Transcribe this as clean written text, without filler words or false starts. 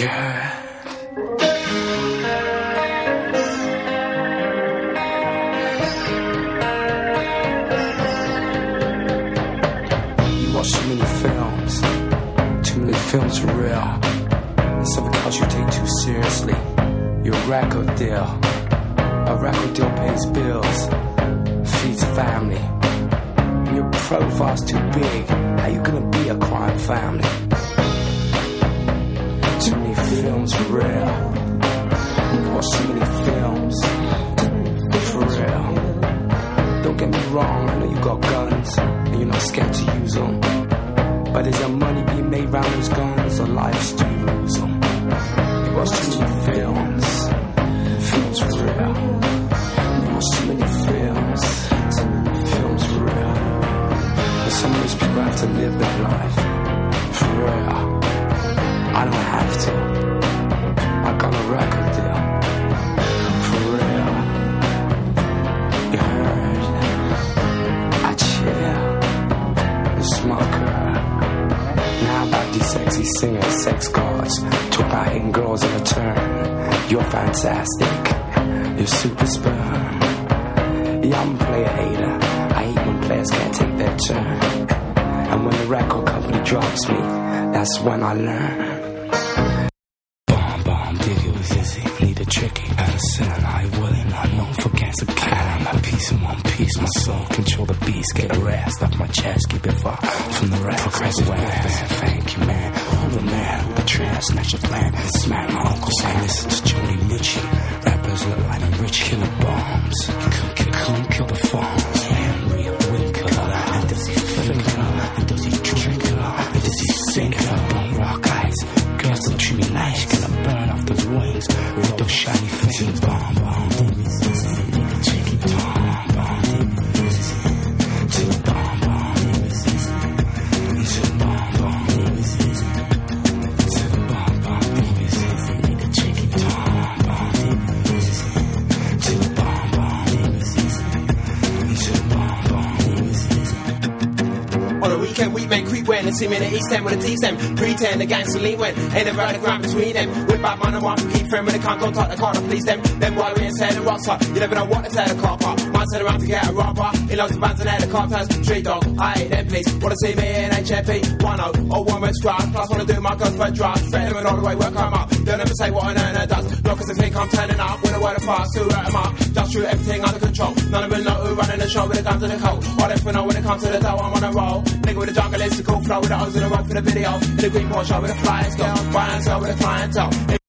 Yeah. You watch too many films. Too many films for real. And something else you take too seriously. Your record deal. A record deal pays bills, feeds family. And your profile's too big. How you gonna be a crime family? Too many films for real. You watch too many films for real. Don't get me wrong, I know you got guns and you're not scared to use them. But is there money being made round those guns, or lives do you lose them? You watch too many films for real. You watch too many films for real. And some of those people have to live their life for real. I don't have to. I got a record deal for real. You heard? I chill, the smoker. Now about these sexy singers, sex gods, talk about hitting girls in return. You're fantastic, you're super sperm. Yeah, I'm a player hater. I hate when players can't take their turn. And when the record company drops me, that's when I learn. Bomb, dig it was easy. Need a tricky Addison, I willing, I'm known for cancer. Carry my piece in one piece, my soul control the beast. Get a rest off my chest, keep it far from the rest. Progressive man, thank you man. I'm the man with the trance, snatch a plan. Smack my uncle and listen to Joni Mitchell. Rappers look like I'm rich, killer bombs. Kill the phones. Henry Winkler, and does he finger, and does he drink her, and does he sing her? Don't rock eyes, girls don't treat me nice. Gonna burn off those wings with those shiny fingers. Bomb, chicken, we make creep when and see me in the East End with a D-stem. Pretend the gangster lean when ain't never had a ground between them. With bad man and one keep friend when they can't don't talk the car to please them. Then why we ain't saying the rocks up. You never know what to say the car park. Man said around to get a robber. He loves the bands and had the car turns. Street dog, I hate them please. Wanna see me in HMP 10 or 1 red scratch. Plus wanna do my girls for drugs. Threaten them all the way, work them up. They'll never say what an earner does. Not cause they think I'm turning up. With a word of fast, to hurt them up. Just shoot everything under control. None of them know who running the show with a gun to the coat. All them for know when it comes to the dough, I'm on a roll. Nigga with the jungle is the cool flow with the O's in the road for the video. In the green Porsche with the flyers go. Buy and sell with the clientele.